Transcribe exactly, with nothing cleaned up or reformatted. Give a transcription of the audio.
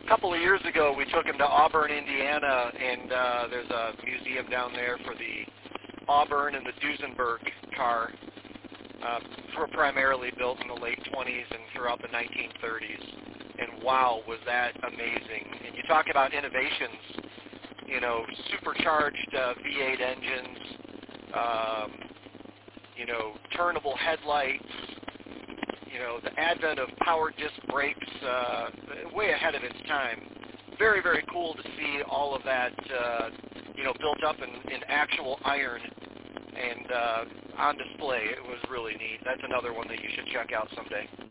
A couple of years ago, we took him to Auburn, Indiana, and uh, there's a museum down there for the Auburn and the Duesenberg car, uh, were primarily built in the late twenties and throughout the nineteen thirties. And wow, was that amazing. And you talk about innovations, you know, supercharged uh, V eight engines, um, you know, turnable headlights, you know, the advent of power disc brakes, uh, way ahead of its time. Very, very cool to see all of that, uh, you know, built up in, in actual iron and uh, on display. It was really neat. That's another one that you should check out someday.